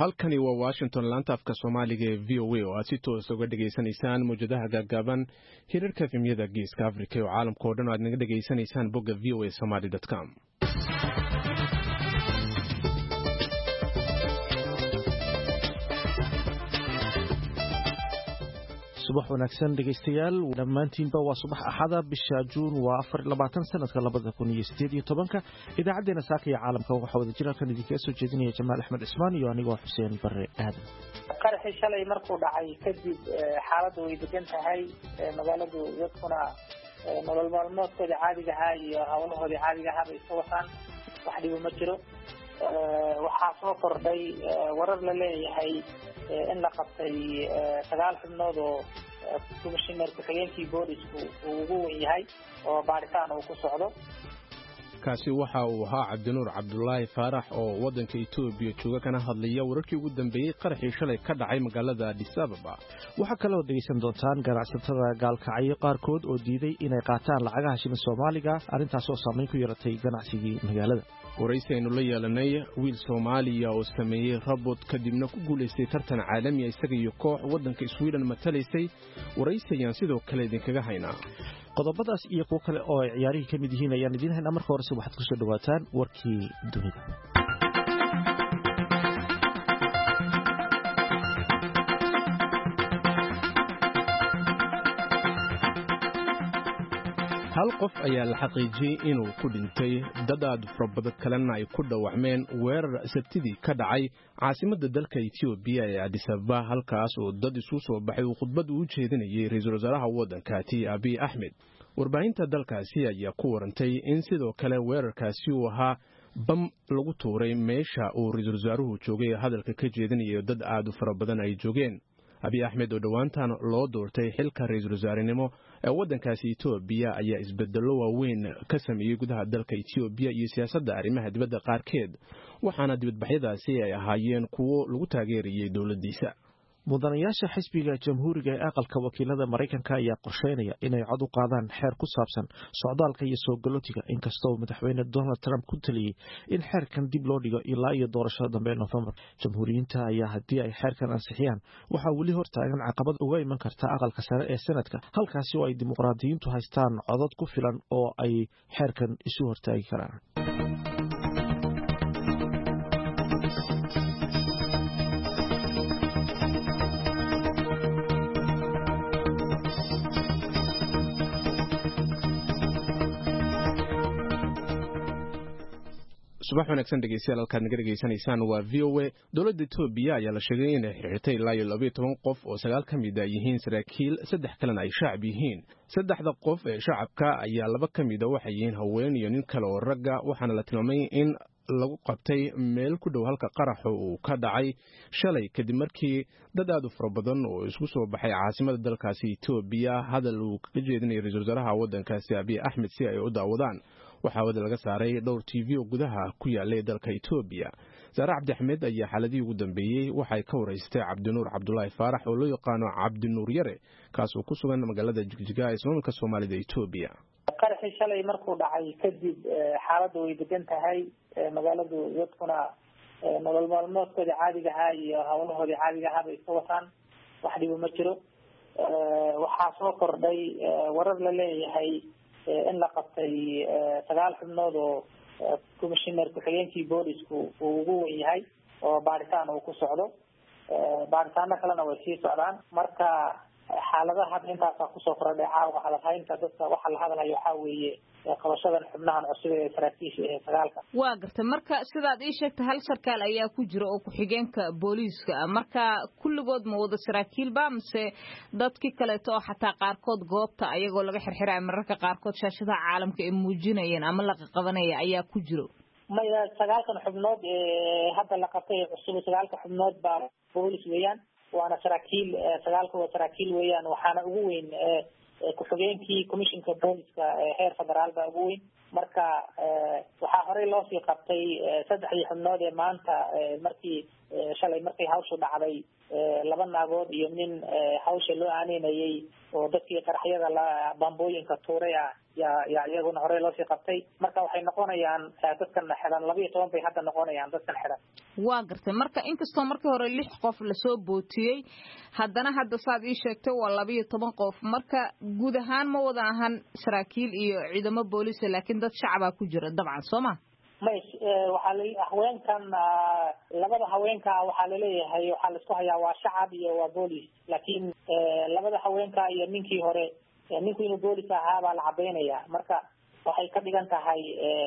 halkani waa Washington laanta afka Soomaaliga ee VOA oo aad si toos uga dhageysanaysaan muujadaha gaagaaban hirarka efemyada Geeska Afrika iyo caalamka oo dhan aad naga dhageysanaysaan bogga voasomali.com. subax wanaagsan dhegeystayaal dhammaantiinba waa subax axada bisha Juun waa 24 sanadka 2018 idaacadeena saaqiya caalamka waxa wada jira kan idinka soo jeedinaya Jamaal Axmed Cismaan iyo anigoo Xuseen Barre Aadan. qarxi shalay markuu dhacay kadib xaaladdu way degan tahay magaaladu dadkuna nolol maalmoodkooda caadiga ah iyo hawlahooda caadiga ah bay soo wataan wax dhibo ma jiro. waxaa soo kordhay warar la leeyahay in la qabtay 9 xubnood oo komishineer ku-xigeenkii boolisku uu ugu weyn yahay oo baaritaan uu ku socdo. kaasi waxa uu ahaa Cabdinuur Cabdullaahi Faarax oo wadanka Itoobiya jooga kana hadlaya wararkii ugu dambeeyay qarxii shalay ka dhacay magaalada Addis Ababa. waxa kale oo dhegeysan doontaan ganacsatada gaalkacyo qaarkood oo diiday inay qaataan lacagaha shilin Soomaaliga arrintaas oo saameyn ku yeelatay ganacsigii magaalada. waraysiinu la yeelanay wiil Soomaaliya oo sameeyay robot kadibna ku guuleystay tartan caalami ah isaga iyo koox wadanka Sweden matalaysay. waraysigan sidoo kale idinkaga haynaa qodobadaas iyo kuwa kale oo ciyaarihii ka mid yihiin ayaan idin haynaa. marka hore waxaad ku soo dhawaataan warkii dunida. hal qof ayaa la xaqiijiyay inuu ku dhintay dad aad farabadan kalena ay ku dhaawacmeen weerar sabtidii ka dhacay caasimadda dalka Itoobiya ee Addis Ababa halkaas oo dad isu soo baxay uu khudbad u jeedinayay ra'iisul wasaaraha waddankaasi Abiy Ahmed. warbaahinta dalkaasi ayaa ku warantay in sidoo kale weerarkaasi uu ahaa bam lagu tuuray meesha uu ra'iisul wasaaruhu joogay hadalka ka jeedinayay dad aad u farabadan ay joogeen. Abiy Ahmed oo dhawaantan loo doortay xilka ra'iisul wasaarenimo ee waddankaasi Itoobiya ayaa isbeddello waaweyn ka sameeyay gudaha dalka Itoobiya iyo siyaasadda arrimaha dibadda qaarkeed waxaana dibadbaxyadaasi ay ahaayeen kuwo lagu taageerayay dawladdiisa. mudanayaasha xisbiga jamhuuriga ee aqalka wakiilada Mareykanka ayaa qorsheynaya inay cod u qaadaan xeer ku saabsan socdaalka iyo soo galootiga inkastoo madaxweyne Donald Trump ku taliyay in xeerkan dib loo dhigo ilaa iyo doorashada dambe ee November. jamhuuriyiinta ayaa haddii ay xeerkan ansixiyaan waxaa weli hortaagan caqabad uga iman karta aqalka sare ee sanadka halkaasi oo ay dimuqraadiyiintu haystaan codad ku filan oo ay xeerkan isu hortaagi karaan. subax wanaagsan dhegeystayaal halkaad naga dhageysanaysaan waa VOA. dowladda Itoobiya ayaa la sheegay inay xirtay ilaa iyo 12 qof oo 9 ka mid ah yihiin saraakiil 3 kalena ay shacab yihiin. 3 qof ee shacabka ayaa 2 ka mid ah waxay yihiin haween iyo nin kale oo ragga waxaana la tilmaamay in lagu qabtay meel ku dhow halka qaraxa uu ka dhacay shalay kadib markii dad aad u farabadan oo isku soo baxay caasimadda dalkaasi Itoobiya hadal uu ka jeedinayay ra'iisul wasaaraha waddankaasi Abiy Ahmed si ay u daawadaan. waxaa wada laga saaray dhowr TV oo gudaha ku yaalay dalka Itoobiya. Saara Cabdi Axmed ayaa xaaladii ugu dambeeyay waxay ka wareystay Cabdinuur Cabdullaahi Faarax oo loo yaqaano Cabdinuur Yare kaas oo ku sugan magaalada Jigjiga ee ismaamulka Soomaalida Itoobiya. qarxi shalay markuu dhacay kadib xaaladdu way degan tahay magaaladu dadkuna nolol maalmoodkooda caadiga ah iyo hawlahooda caadiga ah bay soo wataan wax dhibo ma jiro. waxaa soo kordhay warar la leeyahay in la qabtay 9 xubnood oo komishineer ku-xigeenkii boolisku uu ugu weyn yahay oo baaritaan uu ku socdo. baaritaano kalena way sii socdaan. marka xaaladaha hadda intaasaa kusoo kordhay caawa hadalhaynta dadka waxa la hadlayo waxaa weeye qabashadan xubnahan cusub ee saraakiisha ee 9-ka. waa gartay marka sidaad ii sheegtay hal sarkaal ayaa ku jira oo ku-xigeenka booliiska marka kulligood ma wada saraakiilba mise dadkii kaleeto oo xataa qaarkood goobta ayagoo laga xirxiray mararka qaarkood shaashadaha caalamka ay muujinayeen ama la qabanaya ayaa ku jiro. maya 9kan xubnood ee hadda la qabtay cusub 9ka xubnood baa boolis weeyaan waana saraakiil 9 waa saraakiil weeyaan waxaana ugu weyn ku-xigeenkii komishinka booliska heer federaal baa ugu weyn. marka waxaa horey loo sii qabtay 3 xubnood ee maanta markii shalay markay hawshu dhacday 2 naagood iyo nin hawsha loo aaneynayay oo dadkii qaraxyada bambooyinka tuuray ah yaa iyaguna hore loo sii qabtay marka waxay noqonayaan dadkan xiran 12 bay hadda noqonayaan dadkan xiran. waa gartay marka inkastoo markii hore 6 qof la soo bootiyey haddana hadda saad ii sheegtay waa 12 qof marka guud ahaan ma wada ahan saraakiil iyo ciidamo booliis laakiin dad shacab ku jira dabcan Soomaa waxaa la haweenkan labada haweenka waxaa la leeyahay waxaa la isku hayaa waa shacab iyo waa booliis laakiin labada haweenka iyo ninkii hore ninkii inuu booliis ahaa baa la cadeynaya marka waxay ka dhigan tahay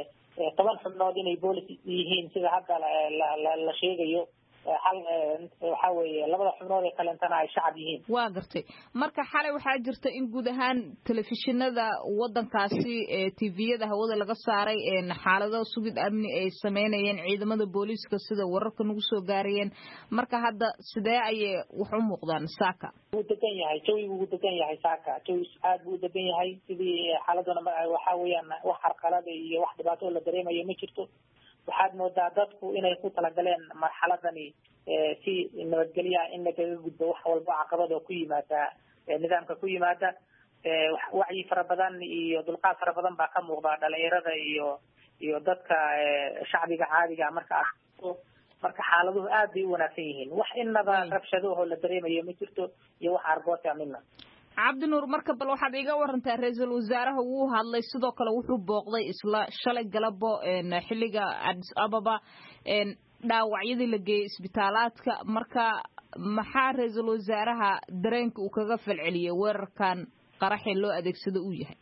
10 xubnood inay booliis yihiin sida hadda la sheegayo hal waxa weeye labada xubnood ee kalentana ay shacab yihiin. waa gartay marka xalay waxaa jirta in guud ahaan telefishinada wadankaasi TV-yada hawada laga saaray xaalado sugid amni ay sameynayeen ciidamada booliiska sida wararka nagu soo gaarayeen marka hadda sidee ayay wax u muuqdaan saaka uu degan yahay jawigu uu degan yahay saaka jawi aad buu degan yahay sidii xaaladuna waxa weeyaan wax arqalada iyo wax dhibaato la dareemayo ma jirto waxaad moodaa dadku inay ku talagaleen marxaladani si nabadgelyo in laga gudbo wax walba caqabado ku yimaada nidaamka ku yimaada wacyi fara badan iyo dulqaad fara badan baa ka muuqda dhalinyarada iyo dadka shacbiga caadiga marka xaaladuhu aad bay u wanaagsan yihiin wax inaba rabshado la dareemayo ma jirto iyo wax argoos amina. cabdinuur marka bal waxaad iga warantaa ra'iisul wasaaraha wuu hadlay sidoo kale wuxuu booqday isla shalay galabo xilliga Addis Ababa dhaawacyadii la geeyay isbitaalaadka marka maxaa ra'iisul wasaaraha dareenka uu kaga falceliyay weerarkan qaraxii loo adeegsado uu yahay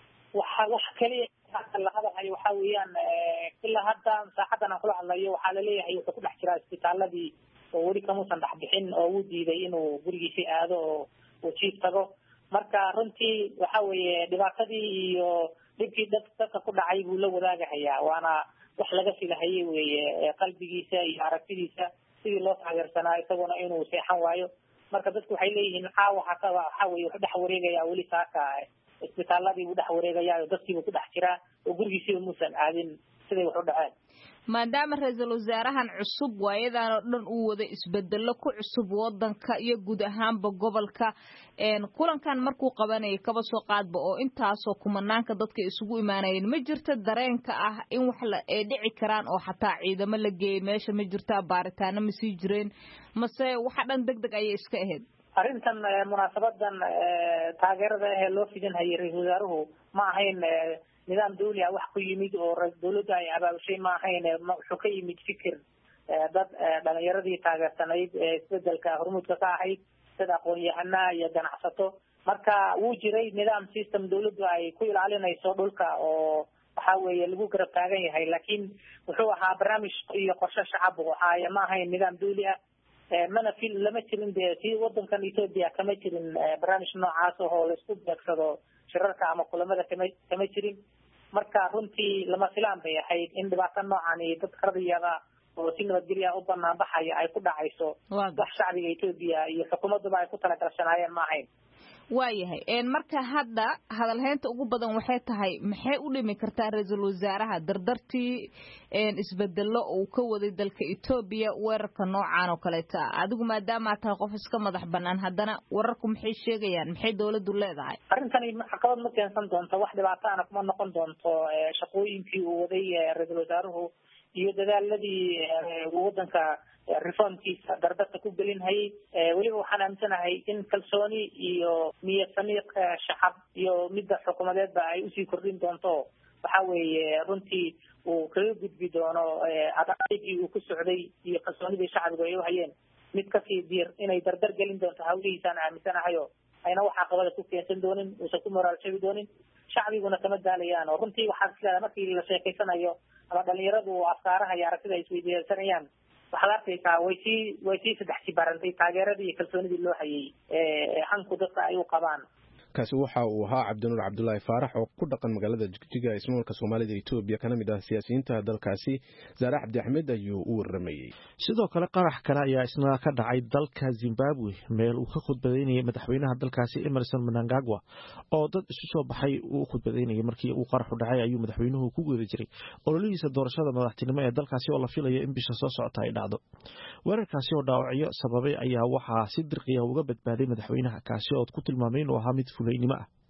wax kaliya la hadlayo waxa weeyaan ilaa hadda saacadan aan kula hadlayo waxaa la leeyahay wuxuu ku dhex jiraa isbitaaladii oo weli kamuusan dhex bixin oo uu diiday inuu gurigiisii aado oo uu jiif tago marka runtii waxa weeye dhibaatadii iyo dhibkii dadka ku dhacay buu la wadaagahayaa waana wax laga filahayay weeye qalbigiisa iyo aragtidiisa sidii loo taageersanaa isaguna inuu seexan waayo marka dadku waxay leeyihiin waxa weeye wuxuu dhex wareegayaa weli saaka isbitaaladii buu dhex wareegayaa oo dadkii buu ku dhex jiraa oo gurigiisii muusan aadin siday wax u dhaceen maadaama ra'iisul wasaarahan cusub waayadan oo dhan uu wada isbedelo ku cusub wadanka iyo guud ahaanba gobolka kulankan markuu qabanayay kaba soo qaadba oo intaasoo kumanaanka dadka isugu imaanayeen ma jirta dareenka ah in wax ay dhici karaan oo xataa ciidamo la geeyay meesha ma jirta baaritaano ma sii jireen mase waxa dhan degdeg ayay iska ahayd arrintan munaasabadan taageerada ee loo fidinayay ra'iisul wasaaruhu ma ahayn nidaam dawli ah wax ku yimid oo dawladda ay abaabushay ma ahayn wuxuu ka yimid fikir dad dhalinyaradii taageersanayd isbedelka hormuudka ka ahayd dad aqoon-yahanaa iyo ganacsato marka wuu jiray nidaam system dawladdu ay ku ilaalinayso dhulka oo waxa weeye lagu garab taagan yahay laakiin wuxuu ahaa barnaamij iyo qorshe shacab waxaa ma ahayn nidaam dawli ah mana lama jirin dee si wadankan Ethiopia kama jirin barnaamij noocaas oo la isku beegsado shirarka ama kulamada kama jirin marka runtii lama filaan bay ahayd in dhibaato noocan iyo dad qardiyada oo si nabadgelyo u banaan baxaya ay ku dhacayso wax shacbiga Ethiopia iyo xukuumadda ay ku tala galsanaayeen ma ahayn waayahay marka hadda hadalheynta ugu badan waxay tahay maxay u dhimi kartaa ra'iisul wasaaraha dardartii isbedelo uu ka waday dalka Ethiopia weerarka noocan oo kale adigu maadaama aad tahay qof iska madax banaan haddana wararku maxay sheegayaan maxay dawladdu leedahay arrintani caqabad ma keensan doonto wax dhibaato ah kuma noqon doonto shaqooyinkii uu waday ra'iisul wasaaruhu iyo dadaaladii wadanka reformkiisa dardarta ku gelinayay weliba waxaan aaminsanahay in kalsooni iyo niyad samiiq shacab iyo midda xukuumadeedba ay usii kordhin doonto waxa weeye runtii uu kaga gudbi doono adaygii uu ku socday iyo kalsoonidii shacbigu ay u hayeen mid kasii diir inay dardar gelin doonto hawlihiisaan aaminsanahayo ayna wax caqabada ku keensan doonin uusan ku moraal jabi doonin shacbiguna kama daalayaan oo runtii waxaa isleedahay markii la sheekaysanayo ama dhalinyaradu afkaaraha iyo aragtida ay isweydiisanayaan waxaad arkaysaa way sii saddex jibaarantay taageeradii iyo kalsoonidii loo hayay hanku dadka ay u qabaan kaasi waxa uu ahaa Cabdinuur Cabdullaahi Faarax oo ku dhaqan magaalada Jigjiga ee ismaamulka Soomaalida Itoobiya kana mid ah siyaasiyiinta dalkaasi Zaara Cabdi Axmed ayuu u waramayay sidoo kale qarax kale ayaa isna ka dhacay dalka Zimbabwe meel uu ka khudbadeynayay madaxweynaha dalkaasi Emmerson Mnangagwa oo dad isu soo baxay uu khudbadeynayay markii uu qaraxu dhacay ayuu madaxweynuhu ku guuday jiray ololihiisa doorashada madaxtinimo ee dalkaasi oo la filayo in bisha soo socota ay dhacdo weerarkaasi oo dhaawacyo sababay ayaa waxaa si dirqiya uga badbaaday madaxweynaha kaasi oo ku tilmaamay inuu ahaa mid fuleynimo ah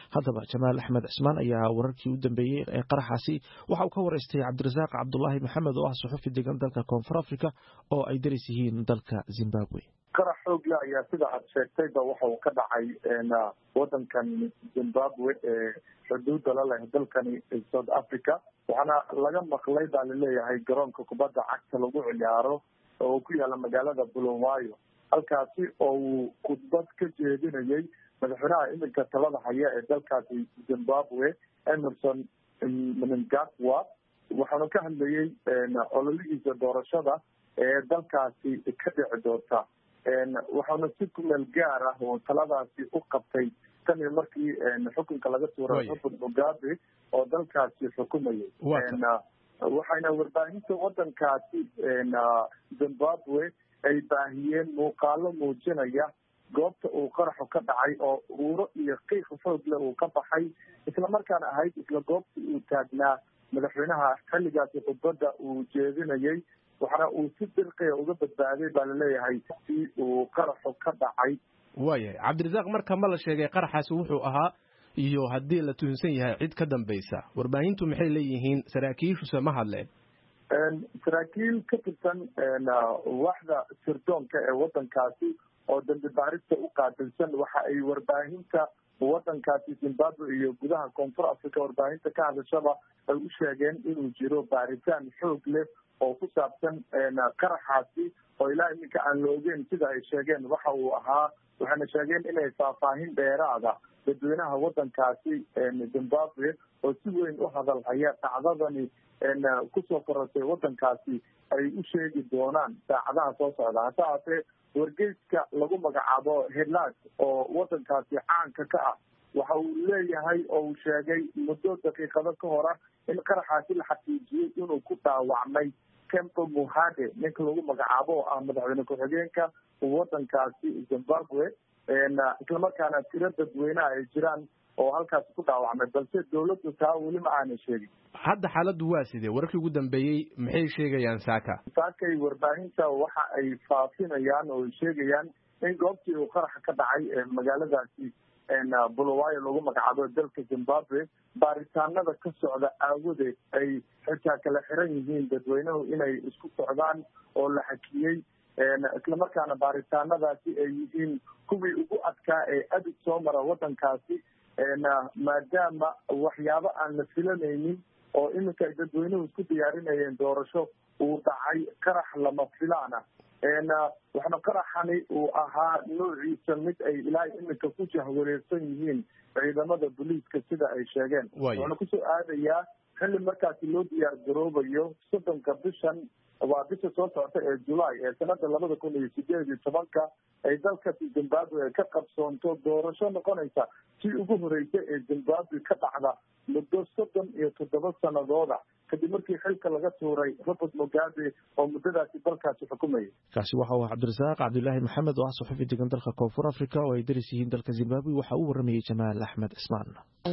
haddaba jamaal axmed cismaan ayaa wararkii u dambeeyey ee qaraxaasi waxa uu ka waraystay cabdirasaaq cabdulaahi maxamed oo ah suxufi degan dalka koonfur africa oo ay daris yihiin dalka zimbabwe. qarax xoog leh ayaa sida aad sheegtayba waxa uu ka dhacay wadankan zimbabwe ee xuduuda la leh dalkani south africa waxaana laga maqlay baa laleeyahay garoonka kubadda cagta lagu ciyaaro oo ku yaala magaalada bulawayo halkaasi oo uu khudbad ka jeedinayay madaxweynaha iminka talada haya ee dalkaasi zimbabwe emerson mnangagwa waxaanu ka hadlayay ololihiisa doorashada ee dalkaasi ka dhici doonta waxaana si kumeel gaar ah oo taladaasi u qabtay tan iyo markii xukunka laga tuuray robert mugabe oo dalkaasi xukumayay waxayna warbaahinta wadankaasi zimbabwe ay baahiyeen muuqaalo muujinaya goobta uu qaraxu ka dhacay oo uuro iyo qiiq xoog leh uu ka baxay islamarkaana ahayd isla goobta uu taagnaa madaxweynaha xilligaasi khudbadda uu jeedinayay waxaana uu si dirqiya uga badbaaday baa laleeyahay si uu qaraxu ka dhacay. waayahay cabdirasaaq marka ma la sheegay qaraxaasi wuxuu ahaa iyo haddii la tuhunsan yahay cid ka dambaysa warbaahintu maxay leeyihiin saraakiishuse ma hadleen? saraakiil ka tirsan waaxda sirdoonka ee wadankaasi oo dambi baarista u qaabilsan waxa ay warbaahinta wadankaasi zimbabwe iyo gudaha koonfur africa warbaahinta ka hadashaba ay u sheegeen inuu jiro baaritaan xoog leh oo ku saabsan qaraxaasi oo ilaa iminka aan la ogeyn sida ay sheegeen waxa uu ahaa waxayna sheegeen inay faahfaahin dheeraada dadweynaha wadankaasi zimbabwe oo si weyn u hadal haya dhacdadani kusoo korortay wadankaasi ay u sheegi doonaan saacadaha soo socda hase haatee wargeyska lagu magacaabo helad oo wadankaasi caanka ka ah waxa uu leeyahay oo uu sheegay muddo daqiiqado ka hora in qaraxaasi la xaqiijiyey inuu ku dhaawacmay kempo muhade ninka lagu magacaabo oo ah madaxweyne ku-xigeenka wadankaasi zimbabwe islamarkaana tiro dadweyneha ay jiraan oo halkaasi ku dhaawacmay balse dawladdu taa weli ma aanay sheegin. hadda xaaladdu waa sidee wararkii ugu dambeeyey maxay sheegayaan saakay warbaahinta waxa ay faafinayaan oo ay sheegayaan in goobtii uu qaraxa ka dhacay ee magaaladaasi bulawayo lagu magacaabo dalka zimbabwe baaritaanada ka socda aawadeed ay xitaa kala xiran yihiin dadweynuhu inay isku socdaan oo la xakiyey islamarkaana baaritaanadaasi ay yihiin kuwii ugu adkaa ee abid soo mara wadankaasi maadaama waxyaabo aan la filanaynin oo iminka ay dadweynuhu isku diyaarinayeen doorasho uu dhacay qarax lama filaana waxna qaraxani uu ahaa noociisa mid ay ilaa iminka ku jahwareersan yihiin ciidamada booliiska sida ay sheegeen waxaana kusoo aadayaa xilli markaasi loo diyaar garoobayo 30 bishan waa bisha soo socota ee July ee sanada 2018 ay dalkaasi Zimbabwe ka qabsoonto doorasho noqonaysa si ugu horeysay ee Zimbabwe ka dhacda muddo 37 sanadooda kadib markii xilka laga tuuray Robert Mugabe oo muddadaasi dalkaasi xukumayay. kaasi waxa uu cabdirasaaq cabdulaahi maxamed oo ah suxufi degan dalka koonfur africa oo ay daris yihiin dalka Zimbabwe waxa uu waramayay jamaal axmed cismaan.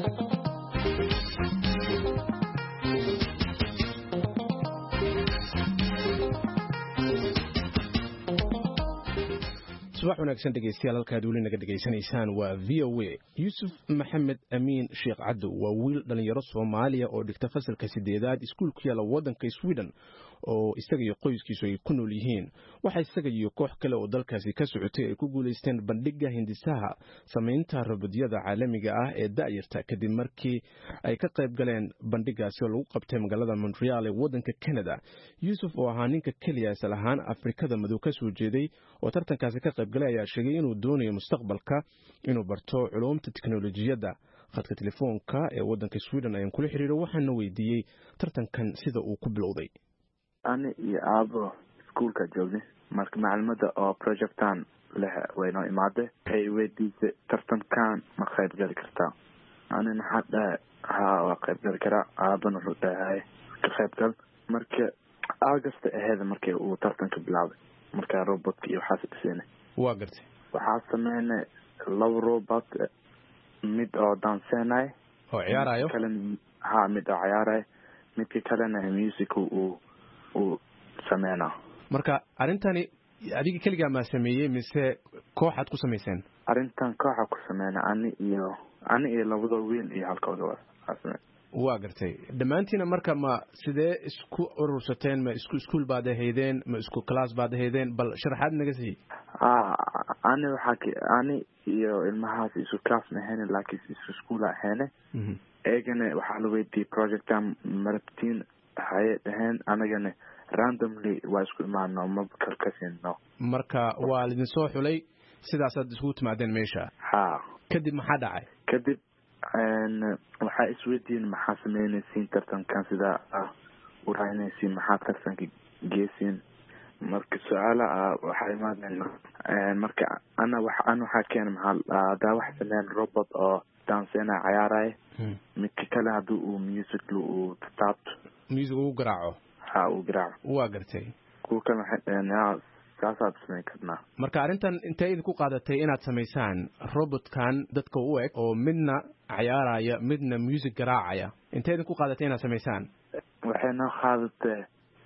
subax wanaagsan dhegeystayaal halkaad weli naga dhegaysanaysaan waa VOA. Yuusuf Maxamed Amiin Sheekh Caddow waa wiil dhalinyaro Soomaaliya oo dhigta fasalka 8aad iskuul ku yaala wadanka Sweden oo isaga iyo qoyskiisu ay ku nool yihiin. waxa isaga iyo koox kale oo dalkaasi ka socotay ay ku guuleysteen bandhigga hindisaha sameynta robodyada caalamiga ah ee da'yarta kadib markii ay ka qayb galeen bandhiggaasi oo lagu qabtay magaalada Montreal ee wadanka Canada. Yuusuf oo ahaa ninka kaliya asal ahaan Afrikada madow ka soo jeeday oo tartankaasi ka qayb galay ayaa sheegay inuu doonayo mustaqbalka inuu barto culuumta tiknoolajiyadda. khadka telefoonka ee wadanka Sweden ayaan kula xiriiray waxaana weydiiyey tartankan sida uu ku bilowday. ani iyo aabo iskuulka joognay marka macluumaadda oo projectan leh wayno imaade waxay weydiisay tartankan ma qayb gali kartaa anina hadda waa qayb gali karaa aabana wuxuu dhahay ka qayb gal marka August aheed markii uu tartanka bilaabay marka robotka iyo waxa dhiseenay waa gartay waxaa sameynay laba robot mid oo dansanay oo ciyaarayo mid oo ciyaaray midka kalena music uu sameeyna marka arintani adiga kaliya ma sameeyay mise kooxad ku sameeyeen arintan kooxa ku sameeyna ani iyo ani iyo labada wiil iyo halkooda waa gartay dhammaantiina marka ma sidee isku urursateen ma isku iskuul baad ahaydeen ma isku class baad ahaydeen bal sharaxaad naga sii ani iyo ilmahaas isku class ma ahayn laakiin isku iskuul ahayn eegana waxaa la weydiiyey projectan marabtiin waxay dhaheen anagana randomly waa isku imaano ma kalkasino marka waa lidin soo xulay sidaasaad isugu timaadeen meesha kadib maxaa dhacay kadib waxaa isweydiin maxaa sameynaysiin tartankan sidaa u raynaysiin maxaa tartanka geesiin marka su-aala waxaa imaadeen marka waxaa keena maxaa hadaa wax sameyn robot oo dansena cayaaraya midka kale haddii uu music uu taabto music uu garaaco uu garaaco waa gartay kuwa kale waxay dhaheen saasaad samayn karnaa marka arrintan intay idinku qaadatay inaad samaysaan robotkan dadka u eg oo midna cayaaraya midna music garaacaya intay idinku qaadatay inaad samaysaan waxay noo qaadatay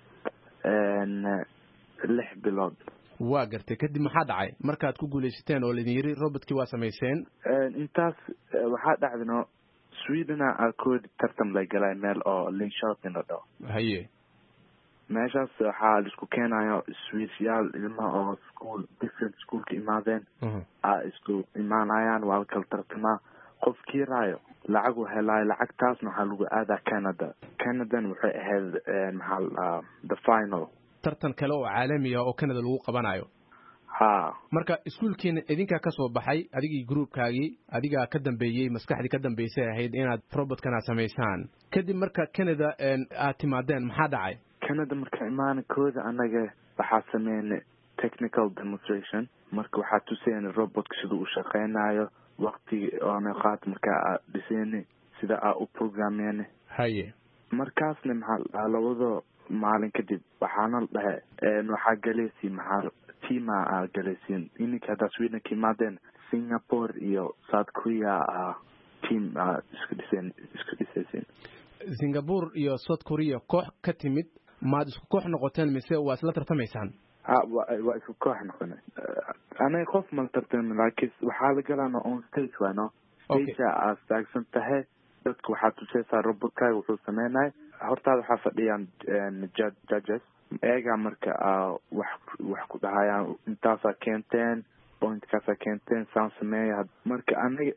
6 bilood waa gartay kadib maxaa dhacay markaad ku guulaysateen oo laidin yiri robotkii waa samayseen intaas waxaa dhacdino swedena koodi tartan la galay meel oo Linköping la dhaho haye meeshaas waxaa laisku keenayo Swedish-yaal ilmaha oo school different school ka imaadeen isku imaanayaan waa kala tartamaa qofkii raayo lacag uu helaayo lacagtaasna waxaa lagu aadaa Canada waxay ahayd maxaa the final tartan kale oo caalami ah oo Canada lagu qabanayo marka iskuulkiina idinka ka soo baxay adigii groupkaagii adiga ka dambeeyay maskaxdii ka dambeysay ahayd inaad robotkana sameysaan kadib marka Canada aad timaadeen maxaa dhacay Canada marka imaankooda anaga waxaa sameynay technical demonstration marka waxaa tuseen robotka sida uu shaqeynayo waqti oo qaat marka dhiseen sida u programmeen haye markaasna maxaa labada maalin kadib waxaana dhahay waxaa galaysiin maxaa tiima galaysiin ininka hadda Sweden ka imaadeen Singapore iyo South Korea team isku dhiseen Singapore iyo South Korea koox ka timid maad isku koox noqoteen mise waa isla tartamaysaan waa isku koox noqonay anay qof mal tartamay laakiin waxaa la galana on stage waano stage astaagsan tahay dadku waxaa tusaysaa robotkaaga wuxuu sameynay hortaada waxaa fadhiyaan judges eega marka wax ku dhahayaan intaasaa keenteen pointkaasaa keenteen saan sameeya marka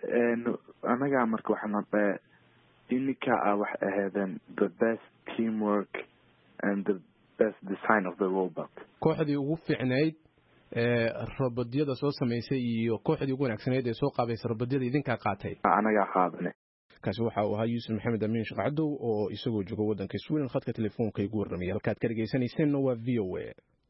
anaga marka waxaana dhahe ininka wax ahaydeen the best teamwork and the best design of the robot kooxdii ugu fiicnayd robodyada soo samaysay iyo kooxdii ugu wanaagsaneyd ee soo qaabaysay robodyada idinkaa qaatay anagaa qaadane kaasi waxa uu ahaa Yuusuf Maxamed Amiin Shaqadow oo isagoo jooga wadanka Sweden khadka telefoonka igu warramay halkaad ka dhageysanaysan waa VOA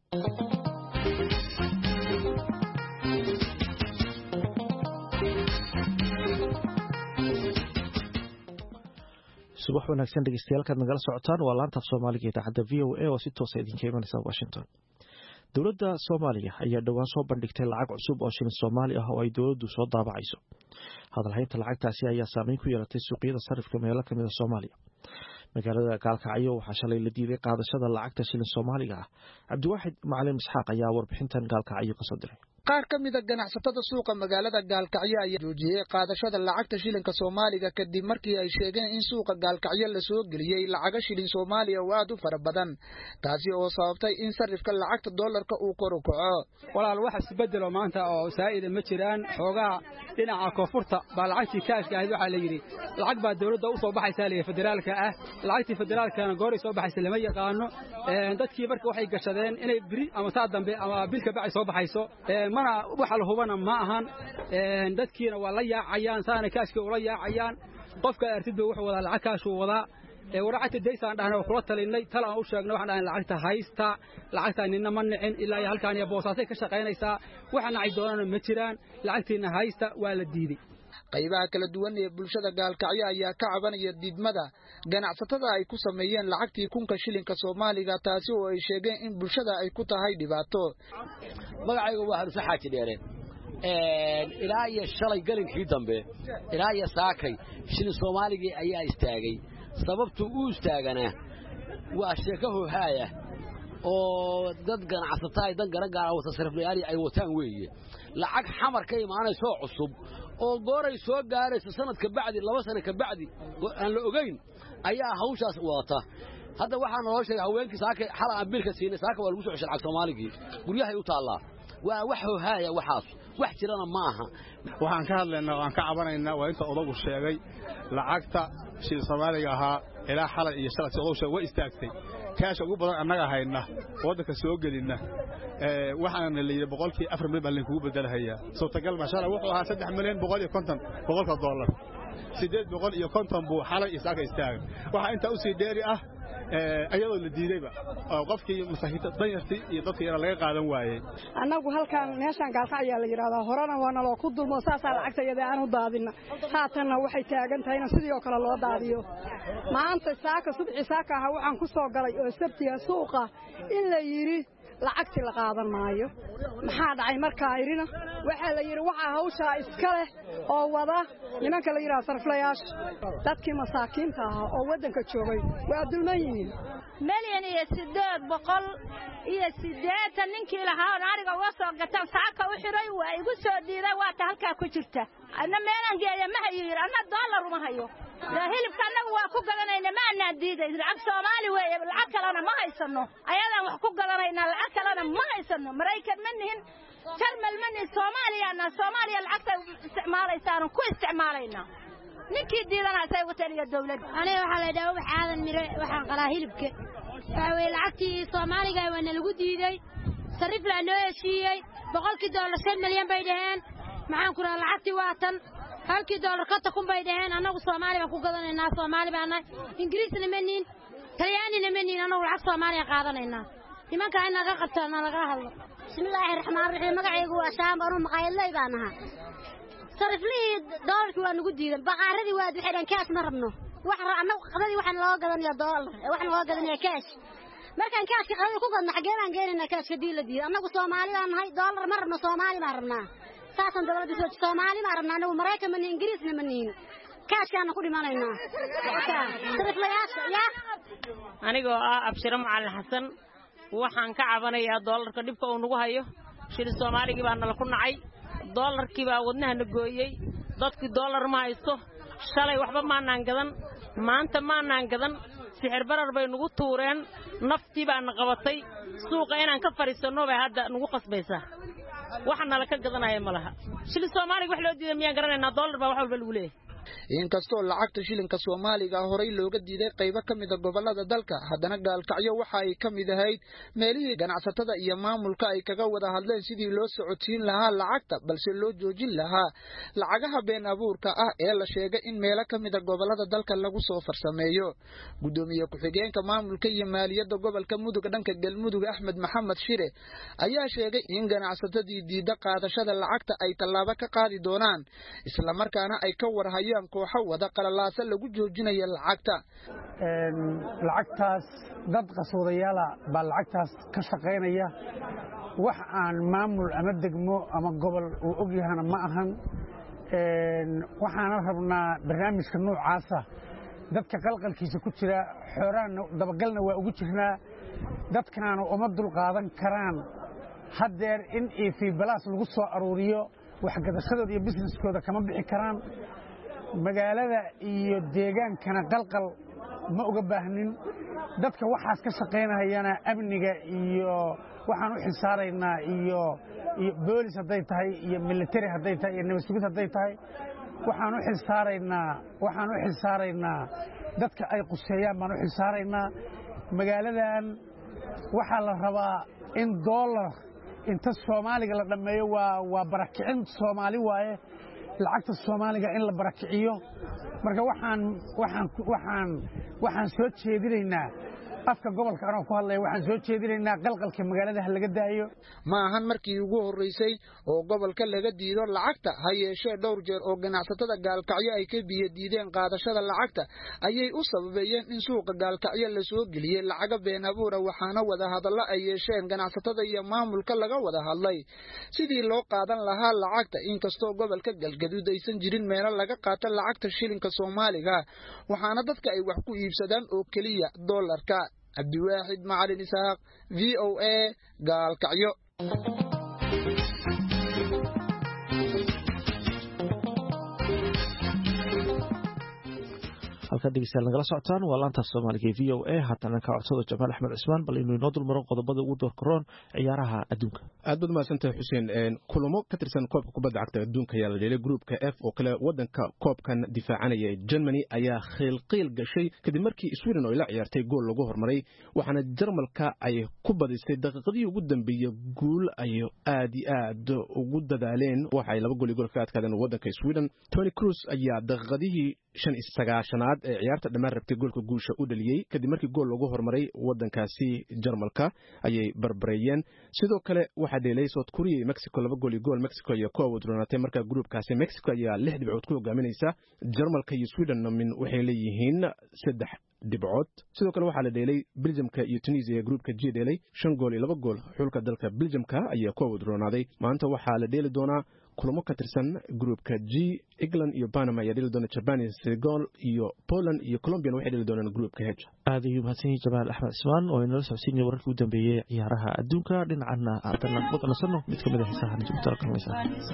subax wanaagsan dhegeystayaal kaad nagala socotaan waa laanta Soomaaliga idaacadda VOA oo si toos ah idinka imanaysa Washington dowladda Soomaaliya ayaa dhawaan soo bandhigtay lacag cusub oo shilin Soomaali ah oo ay dowladdu soo daabacayso hadalhaynta lacagtaasi ayaa saameyn ku yeelatay suuqyada sarifka meelo kamid ah Soomaaliya magaalada Gaalkacyo waxaa shalay la diiday qaadashada lacagta shilin Soomaaliga ah Cabdiwaaxid Macalin Isxaaq ayaa warbixintan Gaalkacyo ka soo diray qaar ka mid ah ganacsatada suuqa magaalada Gaalkacyo ayaa joojiyay qaadashada lacagta shilinka Soomaaliga kadib markii ay sheegeen in suuqa Gaalkacyo la soo geliyay lacag shilin Soomaaliya oo aad u fara badan taasi oo sababtay in sarifka lacagta dollarka uu kor u kaco walaal waxa isbedelo maanta oo saa'id ma jiraan xoogaa dhinaca koonfurta baa lacagtii kaashka ahayd waxa la yiri lacag baa dawladda u soo baxaysa leeyahay federaalka ah lacagtii federaalkana goor ay soo baxaysa lama yaqaano dadkii marka waxay gashadeen inay biri ama saa dambe ama bilka bacay soo baxayso mana waxa la hubana ma ahan dadkiina waa la yaacayaan saana kaashka ula yaacayaan qofka artidba wuxuu wada lacag kaashu wada waracada deysaan dhahna kula talinay tal aan u sheegnay waxaan dhahay lacagta haysta lacagta ninna ma nicin ilaa halkaan iyo boosaasay ka shaqeynaysaa waxaan ay doonaan ma jiraan lacagtiina haysta waa la diiday qaybaha kala duwan ee bulshada Gaalkacyo ayaa ka cabanaya diidmada ganacsatada ay ku sameeyeen lacagtii kunka shilinka Soomaaliga taasi oo ay sheegeen in bulshada ay ku tahay dhibaato magacaygu waa Harus Xaaji Dheere ilaa iyo shalay galinkii dambe ilaa iyo saakay shilin Soomaaliga ayaa istaagay sababtu uu istaagana waa sheeko hoohaya oo dad ganacsata ay dan gaar wata sariflayaal ay wataan weeye lacag xamar ka imaanayso cusub oo gooray soo gaarayso sanadka bacdi 2 sano ka bacdi aan la ogeyn ayaa hawshaas wata hadda waxaan noo sheegay haweenkii saaka xala ambilka siinay saaka waa lagu soo ceshay lacag Soomaaliga guryaha u taala waa wax hoohaya waxaas wax jirana ma aha waxaan ka hadlaynaa waan ka cabanaynaa waa inta odagu sheegay lacagta shil Soomaaliga ahaa ilaa xalay iyo shalay odagu sheegay way istaagtay kaasha ugu badan annaga hayna wadanka soo gelina waxaan leeyahay boqolkii 4 milyan baan ku bedelayaa soo tagal ma sha Allah wuxuu ahaa 3 milyan 150 $800 850 buu xalay isaga istaagay waxa inta u sii dheeri ah ayadoo la diidayba qofkii masaakiinta danyartii iyo dadkii yara laga qaadan waayay annagu halkaan meeshaan gaalkacyo la yiraahdaa horena waana loo ku dulmo saasa lacagtayada aan u daadina haatanna waxay taagan tahay in sidoo kale loo daadiyo maanta saaka subci saaka waxaan ku soo galay oo sabtiga suuqa in la yiri lacagti la qaadan maayo maxaa dhacay markaa irina waxa la yiri waxa hawsha iska leh oo wada nimanka la yiraahdo sarflayaasha dadkii masaakiinta ah oo wadanka joogay waa dulmayeen milyan iyo 880 ninkii lahaa naariga uga soo gataan saaka u xiray waa igu soo diiday waa ta halka ku jirta ana meelan geeya ma hayo ana dollar ma hayo la hilibka anagu waa ku gadanayna ma ana diiday lacag Soomaali weey lacag kalena ma haysano ayadan wax ku gadanayna lacag kalena ma haysano Mareykan manihin jarmal manihin Soomaaliya lacagta isticmaalaysan ku isticmaalayna ninkii diidana say u taliya dawladda aniga waxa la dhaw waxaan mire waxaan qalaa hilibka way lacagtii Soomaaliga waa lagu diiday sarif la noo heshiiyay $100 $5 milyan bay dhaheen maxaan ku raad lacagtii waatan $1 ka takun bay dhaheen anagu Soomaali baan ku gadanaynaa Soomaali baan Ingiriisna maniin Talyaanina maniin anagu lacag Soomaali qaadanayna nimanka ay naga qabtaan naga hadlo bismillaahir rahmaanir rahiim magacaygu waa Shaam baan maqaayilay baan ahaa sariflii doolarku waa nagu diidan baqaaradii waa waxaan kaas ma rabno anagu qadadii waxaan loo gadanayaa doolar waxaan loo gadanayaa kaash markaan kaashka qadada ku gadno xageeraan geenayna kaashka diiladii anagu Soomaali baan nahay doolar ma rabno Soomaali baan rabnaa saasan dawladda soo Soomaali ma rabnaa anagu Mareykan ma Ingiriisna ma niin kaashkaana ku dhimanaynaa sariflayaasha ya anigoo abshiro macallin xasan waxaan ka cabanayaa doolarka dhibka uu nagu hayo shil Soomaaliga baan nala ku nacay doolarkii baa wadnaha gooyay dadkii doolar ma haysto shalay waxba maanaan gadan maanta maanaan gadan sixir barar bay nagu tuureen naftii baan qabatay suuqa inaan ka fariisano bay hadda nagu qasbaysaa waxna la ka gadanaya malaha shil Soomaaliga wax loo diiday miyaan garanaynaa doolar baa wax walba lagu leeyahay inkastoo lacagta shilinka Soomaaliga horay looga diiday qaybo kamid ah gobolada dalka haddana gaalkacyo waxa ay kamid ahayd meelihii ganacsatada iyo maamulka ay kaga wada hadleen sidii loo socodsiin lahaa lacagta balse loo joojin lahaa lacagaha been abuurka ah ee la sheegay in meelo kamid ah gobolada dalka lagu soo farsameeyo gudoomiye ku-xigeenka maamulka iyo maaliyadda gobolka Mudug dhanka Galmudug Axmed Maxamed Shire ayaa sheegay in ganacsatadii diida qaadashada lacagta ay tallaabo ka qaadi doonaan isla markaana ay ka warhayaan kooxo wada qalalaasa lagu joojinayo lacagtaas dad qasoodayaala baa lacagtaas ka shaqaynaya wax aan maamul ama degmo ama gobol uu og yahana ma ahan waxaana rabnaa barnaamijka noocaasa dadka qalqalkiisa ku jira xooraan dabagalna waa ugu jirnaa dadkaana uma dul qaadan karaan haddeer in fiibalaas lagu soo aruuriyo waxgadashadooda iyo businesskooda kama bixi karaan magaalada iyo deegaankana qalqal ma uga baahnin dadka waxaas ka shaqaynayana amniga iyo waxaan u xilsaaraynaa iyo boolis hadday tahay iyo military hadday tahay iyo nabad sugid hadday tahay waxaan u xilsaaraynaa dadka ay quseeyaan baan u xilsaaraynaa magaaladan waxaa la rabaa in dollar inta Soomaaliga la dhameeyo waa barakicin Soomaali waaye lacagta Soomaaliga in la barakiciyo marka waxaan soo jeedinaynaa afka gobolka aan ku hadlay waxaan soo jeedinaynaa qalqalka magaalada laga daayo ma ahan markii ugu horeysay oo gobolka laga diido lacagta ha yeeshee dhowr jeer oo ganacsatada gaalkacyo ay ka diideen qaadashada lacagta ayay u sababeeyeen in suuqa gaalkacyo la soo geliyay lacag been abuur waxaana wada hadallo ay yeesheen ganacsatada iyo maamulka laga wada hadlay sidii loo qaadan lahaa lacagta inkastoo gobolka Galgaduud aysan jirin meel laga qaato lacagta shilinka Soomaaliga waxaana dadka ay wax ku iibsadaan oo kaliya dollarka cabdiwaaxid macalin isaaq VOA gaalkacyo halka dhegeystayaal nagala socotaan waa laanta Soomaaliga ee VOA haatan ka codsado Jamaal Axmed Cismaan bal inuu inoo dulmaro qodobada ugu doorkaroon ciyaaraha adduunka aad baad mahadsantahay Xuseen kulamo ka tirsan koobka kubadda cagta adduunka ayaa la dheelay groupka F oo kale wadanka koobkan difaacanaya Germany ayaa khilqiil gashay kadib markii Sweden oo la ciyaartay gool lagu hormaray waxaana Jarmalka ay ku badisay daqiiqadii ugu dambeeyay gool ay aad ugu dadaaleen waxay laba gool ka adkaadeen wadanka Sweden Toni Kroos ayaa daqiiqadii 59aad ee ciyaarta dhammaan rabtay goolka guusha u dhaliyay kadib markii gool lagu hormaray wadankaasi Jarmalka ayay barbareeyeen sidoo kale waxa dheelay South Korea iyo Mexico laba gool Mexico ayaa ku wadroonatay marka groupkaasi Mexico ayaa 6 dhibcood ku hogaaminaysa Jarmalka iyo Sweden waxay leeyihiin 3 dhibcood sidoo kale waxa la dheelay Belgiumka iyo Tunisia groupka G dheelay 5 gool iyo 2 gool xulka dalka Belgiumka ayaa ku wadroonaaday maanta waxa la dheeli doonaa kulamo ka tirsan groupka G England iyo Panama ayaa dheeli doona Japan iyo Senegal iyo Poland iyo Colombia waxay dheeli doonaan groupka H aad ayuu mahadsan Jamaal Axmed Cismaan oo inoo socodsiinaya wararkii u dambeeyay ciyaaraha adduunka dhinacana aadana wadnasano mid kamid ah xiisaha nijibta kalmaysa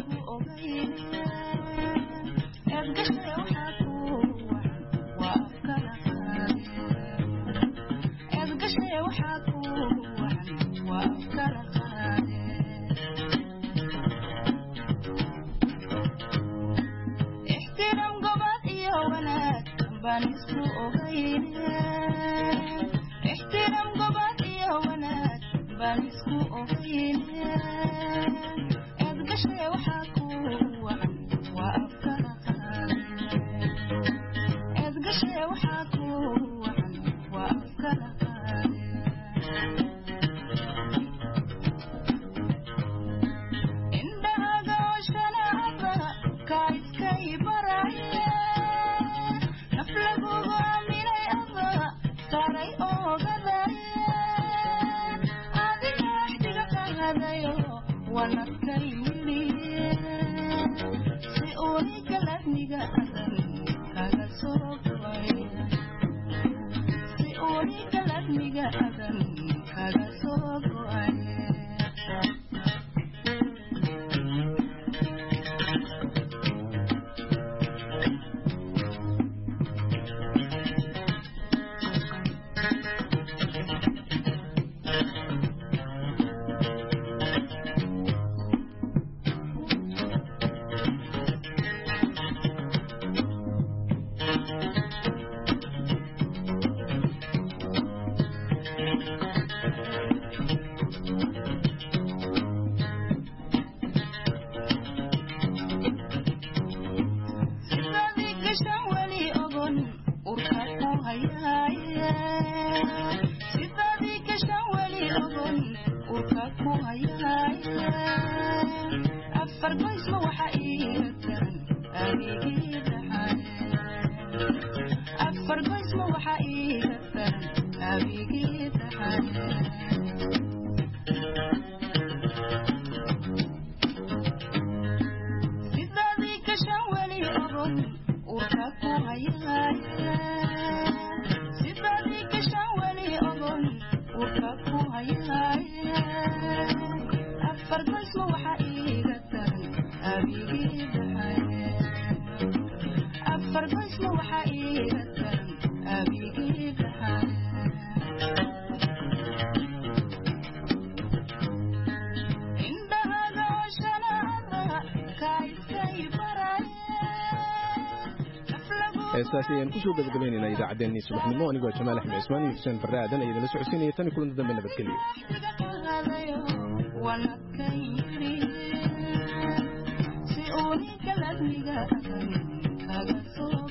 heestaasi aan ku soo gabagabeynayna idaacaddeenii subaxnimo anigoo Jamaal Axmed Cismaan iyo Xuseen Faraadan ayay la socodsiinayeen tan kulan dambe nabadgelyo